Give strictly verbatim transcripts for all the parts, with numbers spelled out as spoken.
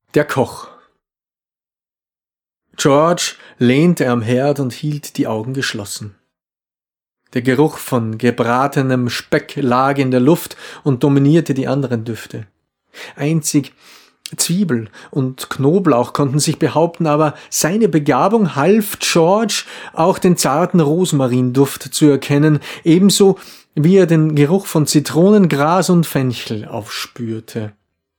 Der Koch. George lehnte am Herd und hielt die Augen geschlossen. Der Geruch von gebratenem Speck lag in der Luft und dominierte die anderen Düfte. Einzig Zwiebel und Knoblauch konnten sich behaupten, aber seine Begabung half George, auch den zarten Rosmarinduft zu erkennen, ebenso wie er den Geruch von Zitronengras und Fenchel aufspürte.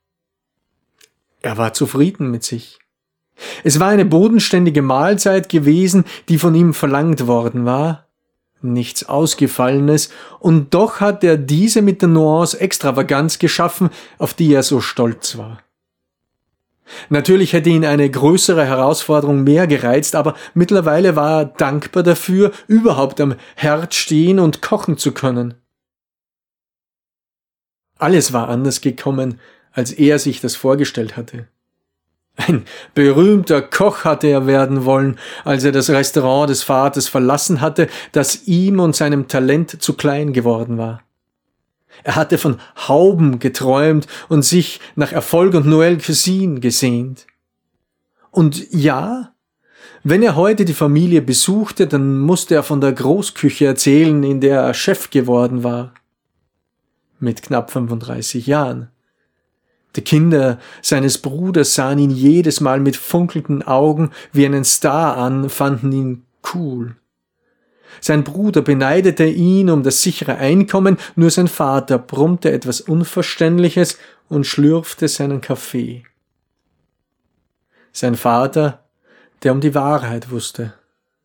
Er war zufrieden mit sich. Es war eine bodenständige Mahlzeit gewesen, die von ihm verlangt worden war. Nichts Ausgefallenes, und doch hat er diese mit der Nuance Extravaganz geschaffen, auf die er so stolz war. Natürlich hätte ihn eine größere Herausforderung mehr gereizt, aber mittlerweile war er dankbar dafür, überhaupt am Herd stehen und kochen zu können. Alles war anders gekommen, als er sich das vorgestellt hatte. Ein berühmter Koch hatte er werden wollen, als er das Restaurant des Vaters verlassen hatte, das ihm und seinem Talent zu klein geworden war. Er hatte von Hauben geträumt und sich nach Erfolg und Nouvelle Cuisine gesehnt. Und ja, wenn er heute die Familie besuchte, dann musste er von der Großküche erzählen, in der er Chef geworden war. Mit knapp fünfunddreißig Jahren. Die Kinder seines Bruders sahen ihn jedes Mal mit funkelnden Augen wie einen Star an, fanden ihn cool. Sein Bruder beneidete ihn um das sichere Einkommen, nur sein Vater brummte etwas Unverständliches und schlürfte seinen Kaffee. Sein Vater, der um die Wahrheit wusste.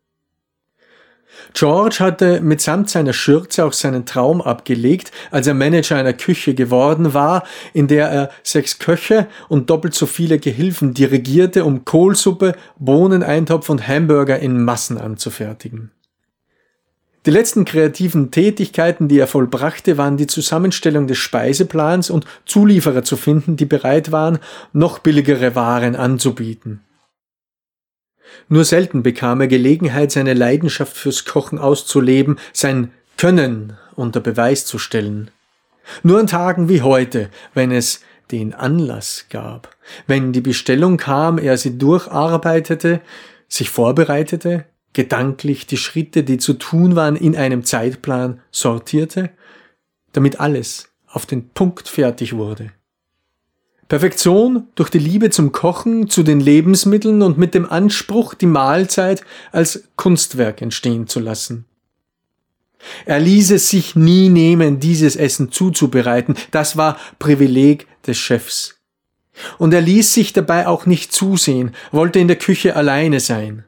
George hatte mitsamt seiner Schürze auch seinen Traum abgelegt, als er Manager einer Küche geworden war, in der er sechs Köche und doppelt so viele Gehilfen dirigierte, um Kohlsuppe, Bohneneintopf und Hamburger in Massen anzufertigen. Die letzten kreativen Tätigkeiten, die er vollbrachte, waren die Zusammenstellung des Speiseplans und Zulieferer zu finden, die bereit waren, noch billigere Waren anzubieten. Nur selten bekam er Gelegenheit, seine Leidenschaft fürs Kochen auszuleben, sein Können unter Beweis zu stellen. Nur an Tagen wie heute, wenn es den Anlass gab, wenn die Bestellung kam, er sie durcharbeitete, sich vorbereitete, gedanklich die Schritte, die zu tun waren, in einem Zeitplan sortierte, damit alles auf den Punkt fertig wurde. Perfektion durch die Liebe zum Kochen, zu den Lebensmitteln und mit dem Anspruch, die Mahlzeit als Kunstwerk entstehen zu lassen. Er ließ es sich nie nehmen, dieses Essen zuzubereiten. Das war Privileg des Chefs. Und er ließ sich dabei auch nicht zusehen, wollte in der Küche alleine sein.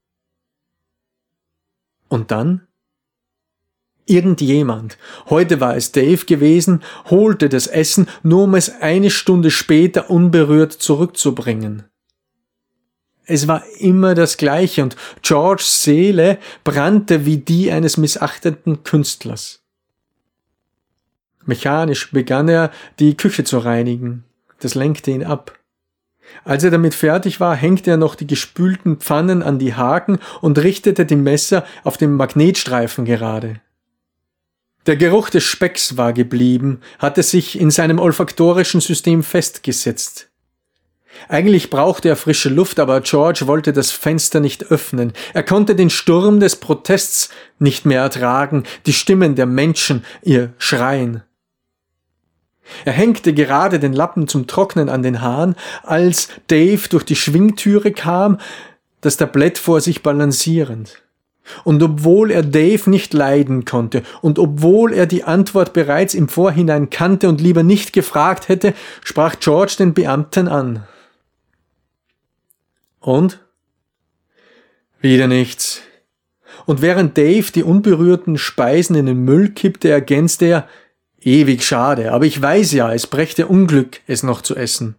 Und dann? Irgendjemand, heute war es Dave gewesen, holte das Essen, nur um es eine Stunde später unberührt zurückzubringen. Es war immer das Gleiche und Georges Seele brannte wie die eines missachteten Künstlers. Mechanisch begann er, die Küche zu reinigen. Das lenkte ihn ab. Als er damit fertig war, hängte er noch die gespülten Pfannen an die Haken und richtete die Messer auf dem Magnetstreifen gerade. Der Geruch des Specks war geblieben, hatte sich in seinem olfaktorischen System festgesetzt. Eigentlich brauchte er frische Luft, aber George wollte das Fenster nicht öffnen. Er konnte den Sturm des Protests nicht mehr ertragen, die Stimmen der Menschen, ihr Schreien. Er hängte gerade den Lappen zum Trocknen an den Haaren, als Dave durch die Schwingtüre kam, das Tablett vor sich balancierend. Und obwohl er Dave nicht leiden konnte und obwohl er die Antwort bereits im Vorhinein kannte und lieber nicht gefragt hätte, sprach George den Beamten an. Und? Wieder nichts. Und während Dave die unberührten Speisen in den Müll kippte, ergänzte er, ewig schade, aber ich weiß ja, es brächte Unglück, es noch zu essen.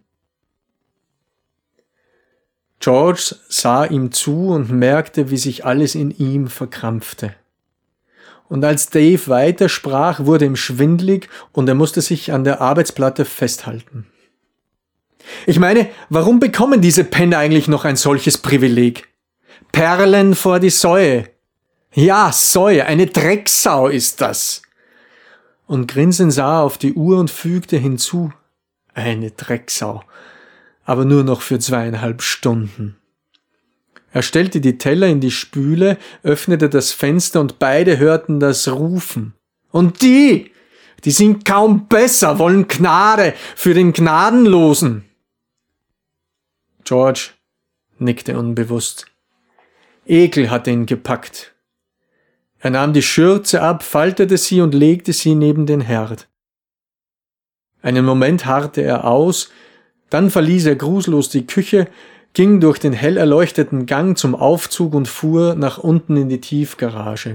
George sah ihm zu und merkte, wie sich alles in ihm verkrampfte. Und als Dave weitersprach, wurde ihm schwindlig und er musste sich an der Arbeitsplatte festhalten. Ich meine, warum bekommen diese Penner eigentlich noch ein solches Privileg? Perlen vor die Säue. Ja, Säue, eine Drecksau ist das. Und grinsend sah er auf die Uhr und fügte hinzu, eine Drecksau. aber nur noch für zweieinhalb Stunden. Er stellte die Teller in die Spüle, öffnete das Fenster und beide hörten das Rufen. Und die, die sind kaum besser, wollen Gnade für den Gnadenlosen. George nickte unbewusst. Ekel hatte ihn gepackt. Er nahm die Schürze ab, faltete sie und legte sie neben den Herd. Einen Moment harrte er aus, dann verließ er grusellos die Küche, ging durch den hell erleuchteten Gang zum Aufzug und fuhr nach unten in die Tiefgarage.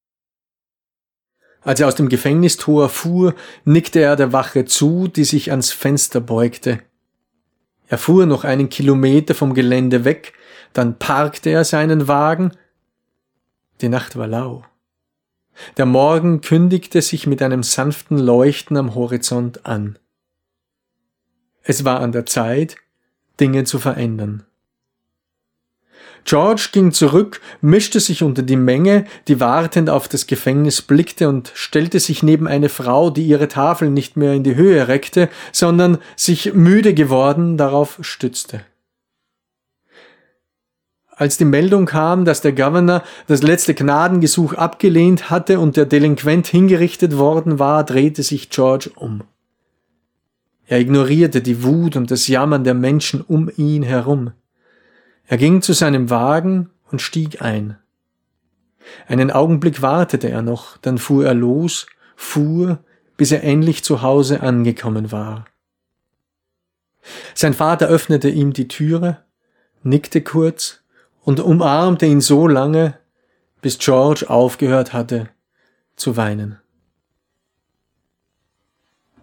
Als er aus dem Gefängnistor fuhr, nickte er der Wache zu, die sich ans Fenster beugte. Er fuhr noch einen Kilometer vom Gelände weg, dann parkte er seinen Wagen. Die Nacht war lau. Der Morgen kündigte sich mit einem sanften Leuchten am Horizont an. Es war an der Zeit, Dinge zu verändern. George ging zurück, mischte sich unter die Menge, die wartend auf das Gefängnis blickte, und stellte sich neben eine Frau, die ihre Tafel nicht mehr in die Höhe reckte, sondern sich müde geworden darauf stützte. Als die Meldung kam, dass der Governor das letzte Gnadengesuch abgelehnt hatte und der Delinquent hingerichtet worden war, drehte sich George um. Er ignorierte die Wut und das Jammern der Menschen um ihn herum. Er ging zu seinem Wagen und stieg ein. Einen Augenblick wartete er noch, dann fuhr er los, fuhr, bis er endlich zu Hause angekommen war. Sein Vater öffnete ihm die Türe, nickte kurz und umarmte ihn so lange, bis George aufgehört hatte zu weinen.